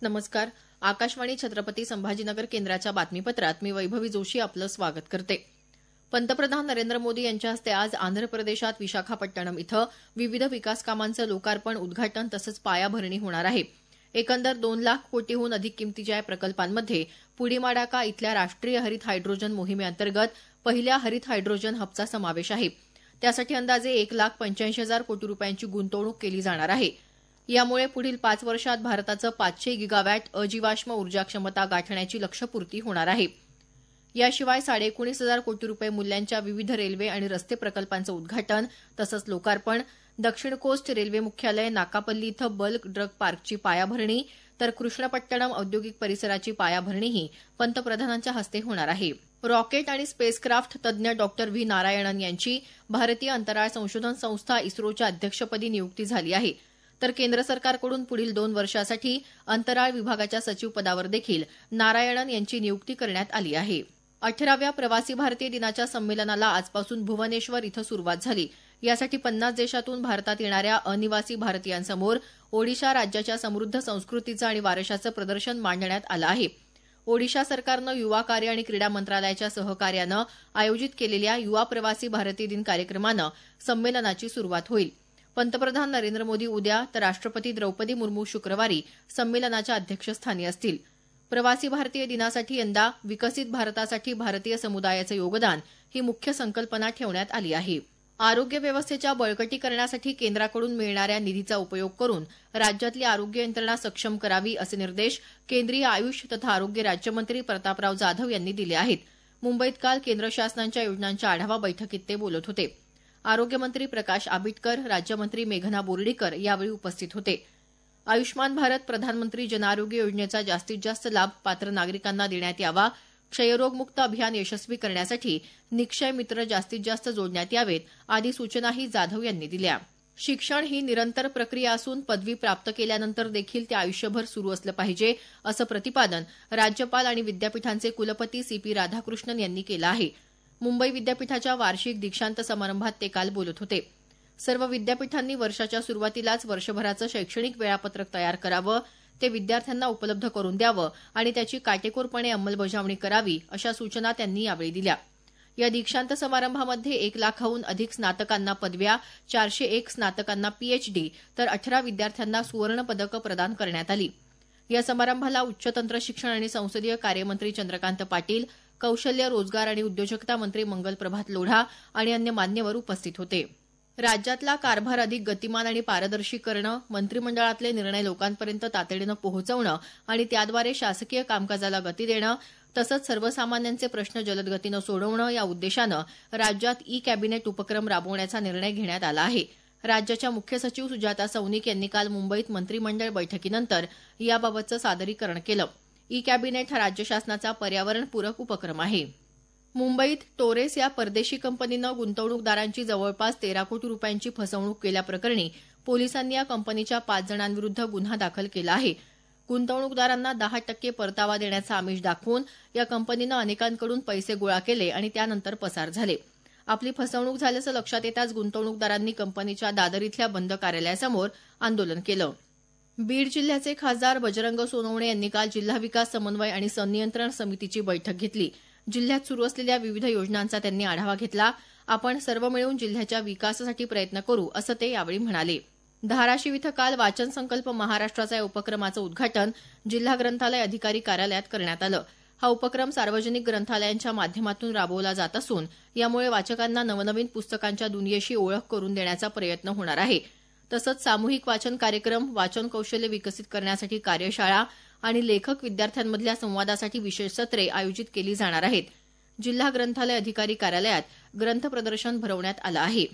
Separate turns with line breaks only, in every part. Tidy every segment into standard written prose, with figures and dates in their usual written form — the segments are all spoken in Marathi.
नमस्कार. आकाशवाणी छत्रपती संभाजीनगर केंद्राच्या बातमीपत्रात मी वैभवी जोशी आपलं स्वागत करते. पंतप्रधान नरेंद्र मोदी यांच्या हस्ते आज आंध्र प्रदेशात विशाखापट्टणम इथं विविध विकास कामांचं लोकार्पण, उद्घाटन तसंच पायाभरणी होणार आहे. एकंदर 2 लाख कोटीहून अधिक किमतीच्या या प्रकल्पांमध्ये पुडीमाडाका इथल्या राष्ट्रीय हरित हायड्रोजन मोहिमेअंतर्गत पहिल्या हरित हायड्रोजन हबचा समावेश आहे. त्यासाठी अंदाजे 1,85,000 कोटी रुपयांची गुंतवणूक केली जाणार आहे. यामुळे पुढील 5 वर्षात भारताचं 500 गिगावॅट अजीवाश्म ऊर्जा क्षमता गाठण्याची लक्ष्यपूर्ती होणार आहे. याशिवाय 19,500 कोटी रुपये मूल्यांच्या विविध रेल्वे आणि रस्ते प्रकल्पांचं उद्घाटन तसंच लोकार्पण, दक्षिण कोस्ट रेल्वे मुख्यालय नाकापल्ली इथं बल्क ड्रग पार्कची पायाभरणी तर कृष्णपट्टणम औद्योगिक परिसराची पायाभरणीही पंतप्रधानांच्या हस्ते होणार आहे. रॉकेट आणि स्पेसक्राफ्ट तज्ज्ञ डॉक्टर व्ही नारायणन यांची भारतीय अंतराळ संशोधन संस्था इस्रोच्या अध्यक्षपदी नियुक्ती झाली आहे. तर केंद्र सरकारकडून पुढील 2 वर्षासाठी अंतराळ विभागाच्या सचिव पदावर देखील नारायणन यांची नियुक्ती करण्यात आली आहे. 18व्या प्रवासी भारतीय दिनाच्या संमेलनाला आजपासून भुवनेश्वर इथं सुरुवात झाली. यासाठी 50 देशातून भारतात येणाऱ्या अनिवासी भारतीयांसमोर ओडिशा राज्याच्या समृद्ध संस्कृतीचं आणि वारशाचं प्रदर्शन मांडण्यात आलं आहे. ओडिशा सरकारनं युवा कार्य आणि क्रीडा मंत्रालयाच्या सहकार्यानं आयोजित केलेल्या युवा प्रवासी भारतीय दिन कार्यक्रमानं संमेलनाची सुरुवात होईल. पंतप्रधान नरेंद्र मोदी उद्या तर राष्ट्रपती द्रौपदी मुर्मू शुक्रवारी संमेलनाच्या अध्यक्षस्थानी असतील. प्रवासी भारतीय दिनासाठी यंदा विकसित भारतासाठी भारतीय समुदायाचं योगदान ही मुख्य संकल्पना ठेवण्यात आली आहे. आरोग्य व्यवस्थेच्या बळकटीकरणासाठी केंद्राकडून मिळणाऱ्या निधीचा उपयोग करून राज्यातली आरोग्य यंत्रणा सक्षम करावी असे निर्देश केंद्रीय आयुष तथा आरोग्य राज्यमंत्री प्रतापराव जाधव यांनी दिले आहेत. मुंबईत काल केंद्र शासनाच्या योजनांच्या आढावा बैठकीत ते बोलत होते. आरोग्यमंत्री प्रकाश आंबेडकर, राज्यमंत्री मेघना बोर्डीकर यावेळी उपस्थित होते. आयुष्मान भारत प्रधानमंत्री जनआरोग्य योजनेचा जास्तीत जास्त लाभ पात्र नागरिकांना देण्यात यावा, क्षयरोगमुक्त अभियान यशस्वी करण्यासाठी निक्षय मित्र जास्तीत जास्त जोडण्यात यावेत आदी सूचनाही जाधव यांनी दिल्या. शिक्षण ही निरंतर प्रक्रिया असून पदवी प्राप्त केल्यानंतर देखील ते आयुष्यभर सुरू असलं पाहिजे असं प्रतिपादन राज्यपाल आणि विद्यापीठांचे कुलपती सी.पी. राधाकृष्णन यांनी केलं आहे. मुंबई विद्यापीठाच्या वार्षिक दीक्षांत समारंभात ते काल बोलत होते. सर्व विद्यापीठांनी वर्षाच्या सुरुवातीलाच वर्षभराचं शैक्षणिक वेळापत्रक तयार करावं, ते विद्यार्थ्यांना उपलब्ध करून द्यावं आणि त्याची काटेकोरपणे अंमलबजावणी करावी अशा सूचना त्यांनी यावेळी दिल्या. या दीक्षांत समारंभामध्ये 1 लाखाहून अधिक स्नातकांना पदव्या, 401 स्नातकांना पीएचडी तर 18 विद्यार्थ्यांना सुवर्ण पदकं प्रदान करण्यात आली. या समारंभाला उच्च तंत्र शिक्षण आणि संसदीय कार्यमंत्री चंद्रकांत पाटील, कौशल्य, रोजगार आणि उद्योजकता मंत्री मंगलप्रभात लोढा आणि अन्य मान्यवर उपस्थित होते. राज्यातला कारभार अधिक गतिमान आणि पारदर्शी करणं, मंत्रिमंडळातले निर्णय लोकांपर्यंत तातडीनं पोहोचवणं आणि त्याद्वारे शासकीय कामकाजाला गती देणं तसंच सर्वसामान्यांचे प्रश्न जलद गतीनं सोडवणं या उद्देशानं राज्यात ई कॅबिनेट उपक्रम राबवण्याचा निर्णय घेण्यात आला आहे. राज्याच्या मुख्य सचिव सुजाता सौनिक यांनी काल मुंबईत मंत्रिमंडळ बैठकीनंतर याबाबतचं सादरीकरण केलं. ई कॅबिनेट हा राज्य शासनाचा पर्यावरणपूरक उपक्रम आहे. मुंबईत टोरेस या परदेशी कंपनीनं गुंतवणूकदारांची जवळपास 13 कोटी रुपयांची फसवणूक केल्याप्रकरणी पोलिसांनी या कंपनीच्या 5 जणांविरुद्ध गुन्हा दाखल केला आहे. गुंतवणूकदारांना 10% परतावा देण्याचा आमिष दाखवून या कंपनीनं अनेकांकडून पैसे गोळा केले आणि त्यानंतर पसार झाले. आपली फसवणूक झाल्याचं लक्षात येताच गुंतवणूकदारांनी कंपनीच्या दादर इथल्या बंद कार्यालयासमोर आंदोलन केलं. बीड जिल्ह्याचे खासदार बजरंग सोनवणे यांनी काल जिल्हा विकास समन्वय आणि संनियंत्रण समितीची बैठक घेतली. जिल्ह्यात सुरू असलेल्या विविध योजनांचा त्यांनी आढावा घेतला. आपण सर्व मिळून जिल्ह्याच्या विकासासाठी प्रयत्न करू असं ते यावेळी म्हणाले. धाराशिव इथं काल वाचन संकल्प महाराष्ट्राचा या उपक्रमाचं उद्घाटन जिल्हा ग्रंथालय अधिकारी कार्यालयात करण्यात आलं. हा उपक्रम सार्वजनिक ग्रंथालयांच्या माध्यमातून राबवला जात असून यामुळे वाचकांना नवनवीन पुस्तकांच्या दुनियेशी ओळख करून देण्याचा प्रयत्न होणार आहे. तसंच सामूहिक वाचन कार्यक्रम, वाचन कौशल्य विकसित करण्यासाठी कार्यशाळा आणि लेखक विद्यार्थ्यांमधल्या संवादासाठी विशेष सत्रे आयोजित केली जाणार आहेत. जिल्हा ग्रंथालय अधिकारी कार्यालयात ग्रंथ प्रदर्शन भरवण्यात आलं आहे.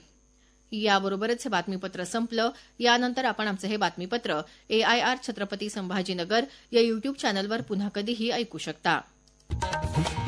याबरोबरच हे बातमीपत्र संपलं. यानंतर आपण आमचं हे बातमीपत्र AIR छत्रपती संभाजीनगर या युट्यूब चॅनलवर पुन्हा कधीही ऐकू शकता.